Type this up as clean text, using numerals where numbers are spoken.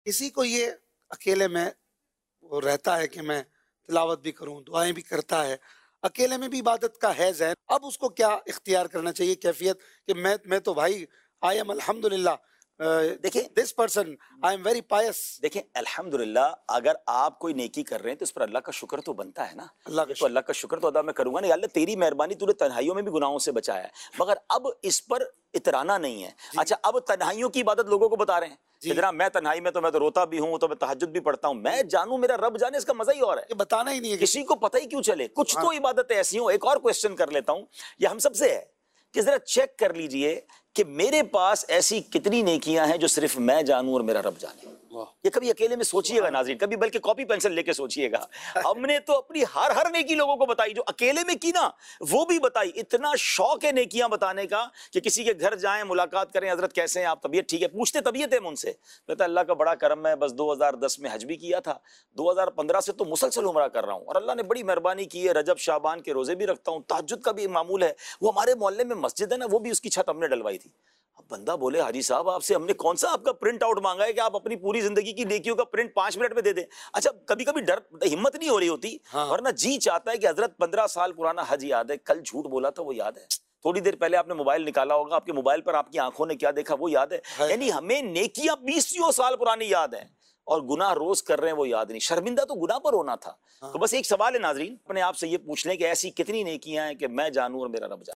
किसी को ये अकेले में वो रहता है कि मैं तिलावत भी करूं, दुआएं भी करता है, अकेले में भी इबादत का है ज़हन। अब उसको क्या इख्तियार करना चाहिए कैफियत कि मैं तो भाई आई एम अल्हम्दुलिल्लाह देखिए this person, I am very pious. देखिए अल्हम्दुलिल्लाह, अगर आप कोई नेकी कर रहे हैं तो उस पर अल्लाह का शुक्र तो बनता है ना। अल्लाह का ये तो अल्लाह का शुक्र तो अदा मैं करूंगा नहीं, अल्लाह तेरी मेहरबानी, तूने तन्हाइयों में भी गुनाहों से बचाया है, मगर अब इस पर इतराना नहीं है। जी अच्छा, अब तन्हाइयों की इबादत लोगों को बता रहे हैं जी, कि जनाब मैं तन्हाई में तो मैं तो रोता भी हूं, तो मैं तहज्जुद भी पढ़ता हूं, मैं जानूं मेरा रब जाने, इसका मजा ही और है। ये बताना ही नहीं है किसी को पता ही क्यों चले, कुछ हाँ, तो इबादतें ऐसी हो। एक और क्वेश्चन कर लेता हूं, ये हम सबसे है कि जरा चेक कर लीजिए कि मेरे पास ऐसी कितनी नेकियां हैं जो सिर्फ मैं जानूं और मेरा रब जाने। वाह, ये कभी अकेले में सोचिएगा नाज़रीन, कभी बल्कि कॉपी पेंसिल लेके सोचिएगा। हमने तो अपनी हर हर नेकी लोगों को बताई, जो अकेले में की ना वो भी बताई। इतना शौक है नेकियां बताने का कि किसी के घर जाएं, मुलाकात करें, हजरत कैसे हैं आप, तबीयत ठीक है, पूछते तबीयत है उनसे, कहता अल्लाह का बड़ा करम है, बस 2010 में हज भी किया था, 2015 से तो मुसलसल उमरा कर रहा हूं और अल्लाह ने बड़ी मेहरबानी की है, रजब शाबान के रोजे भी रखता हूं, तहज्जुद का भी मामूल है। वो हमारे मोहल्ले में मस्जिद है ना, वो भी उसकी छत हमने डलवाई थी। अब बंदा बोले हाजी साहब आपसे हमने कौन सा आपका प्रिंट आउट मांगा है कि आप अपनी पूरी जिंदगी की नेकियों का प्रिंट 5 मिनट में दे दें। अच्छा, कभी कभी डर, हिम्मत नहीं हो रही होती, हाँ, वरना जी चाहता है कि हजरत 15 साल पुराना हज याद है, कल झूठ बोला था वो याद है, थोड़ी देर पहले आपने मोबाइल निकाला होगा, आपके मोबाइल पर आपकी आंखों ने क्या देखा वो याद है। है, यानी हमें नेकियां 20 साल पुरानी याद है और गुनाह रोज कर रहे हैं वो याद नहीं। शर्मिंदा तो गुनाह पर होना था। हाँ। तो बस एक सवाल है नाजरीन, अपने आप से ये पूछ लें कि ऐसी कितनी नेकियां हैं कि मैं जानूं और मेरा रब जाने।